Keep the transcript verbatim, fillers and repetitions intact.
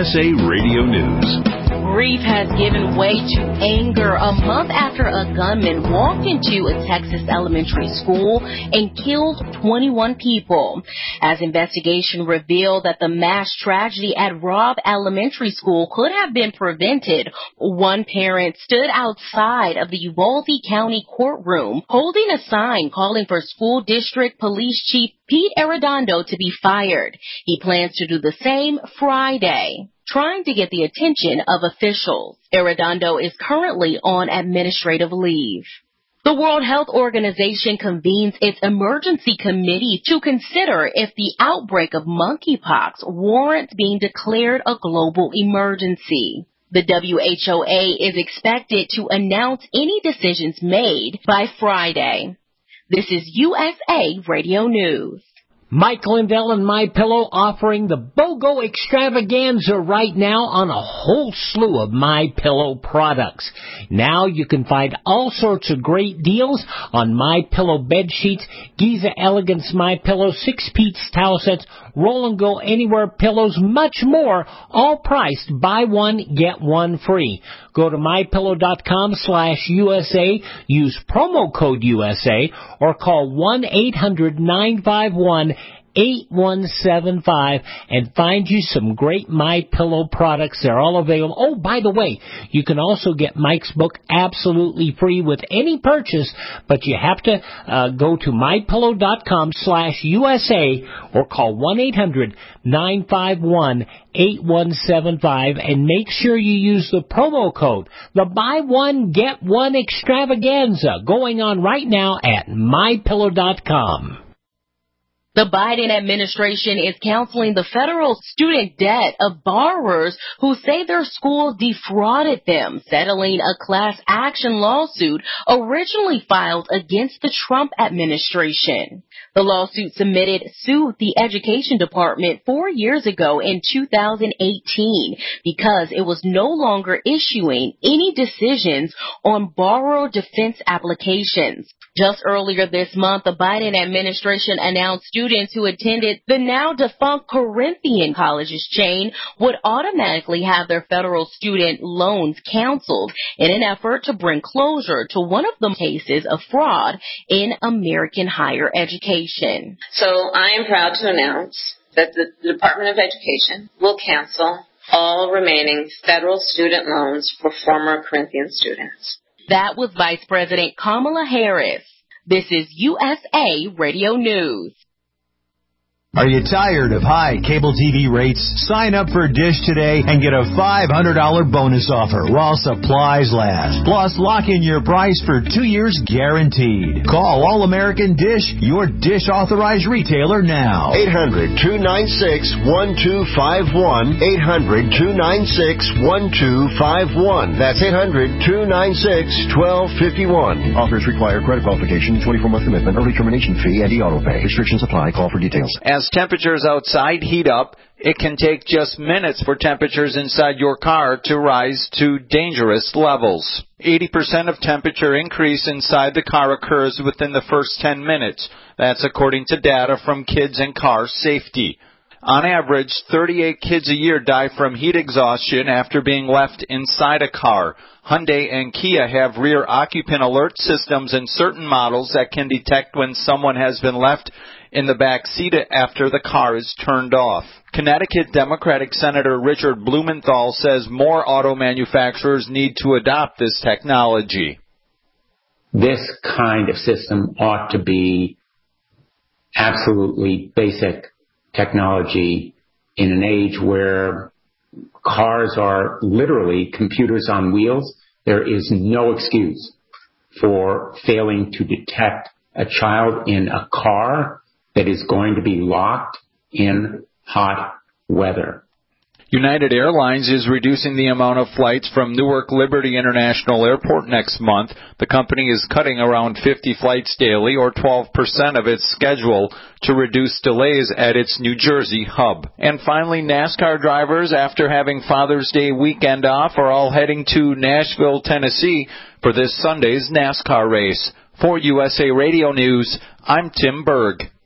S A Radio News. Grief has given way to anger a month after a gunman walked into a Texas elementary school and killed twenty-one people. As investigation revealed that the mass tragedy at Robb Elementary School could have been prevented, one parent stood outside of the Uvalde County courtroom holding a sign calling for School District Police Chief Pete Arredondo to be fired. He plans to do the same Friday, trying to get the attention of officials. Arredondo is currently on administrative leave. The World Health Organization convenes its emergency committee to consider if the outbreak of monkeypox warrants being declared a global emergency. The W H O A is expected to announce any decisions made by Friday. This is U S A Radio News. Mike Lindell and MyPillow offering the BOGO extravaganza right now on a whole slew of MyPillow products. Now you can find all sorts of great deals on MyPillow bed sheets, Giza Elegance MyPillow, six-piece towel sets, Roll and Go Anywhere pillows, much more, all priced buy one, get one free. Go to MyPillow.com slash USA, use promo code U S A, or call one eight hundred nine five one eight one seven five and find you some great MyPillow products. They're all available. Oh, by the way, you can also get Mike's book absolutely free with any purchase, but you have to uh, go to MyPillow.com slash USA or call one eight hundred nine five one eight one seven five and make sure you use the promo code. The buy one, get one extravaganza going on right now at My Pillow dot com. The Biden administration is counseling the federal student debt of borrowers who say their school defrauded them, settling a class action lawsuit originally filed against the Trump administration. The lawsuit submitted sued the Education Department four years ago in two thousand eighteen because it was no longer issuing any decisions on borrower defense applications. Just earlier this month, the Biden administration announced students who attended the now-defunct Corinthian Colleges chain would automatically have their federal student loans canceled in an effort to bring closure to one of the cases of fraud in American higher education. So I am proud to announce that the Department of Education will cancel all remaining federal student loans for former Corinthian students. That was Vice President Kamala Harris. This is U S A Radio News. Are you tired of high cable T V rates? Sign up for Dish today and get a five hundred dollars bonus offer while supplies last. Plus, lock in your price for two years guaranteed. Call All American Dish, your Dish authorized retailer now. eight hundred two nine six one two five one. eight hundred two nine six one two five one. That's eight hundred two nine six one two five one. Offers require credit qualification, twenty-four month commitment, early termination fee, and e-auto pay. Restrictions apply. Call for details. As temperatures outside heat up, it can take just minutes for temperatures inside your car to rise to dangerous levels. eighty percent of temperature increase inside the car occurs within the first ten minutes. That's according to data from Kids and Car Safety. On average, thirty-eight kids a year die from heat exhaustion after being left inside a car. Hyundai and Kia have rear occupant alert systems in certain models that can detect when someone has been left in the back seat after the car is turned off. Connecticut Democratic Senator Richard Blumenthal says more auto manufacturers need to adopt this technology. This kind of system ought to be absolutely basic technology in an age where cars are literally computers on wheels. There is no excuse for failing to detect a child in a car that is going to be locked in hot weather. United Airlines is reducing the amount of flights from Newark Liberty International Airport next month. The company is cutting around fifty flights daily, or twelve percent of its schedule, to reduce delays at its New Jersey hub. And finally, NASCAR drivers, after having Father's Day weekend off, are all heading to Nashville, Tennessee for this Sunday's NASCAR race. For U S A Radio News, I'm Tim Berg.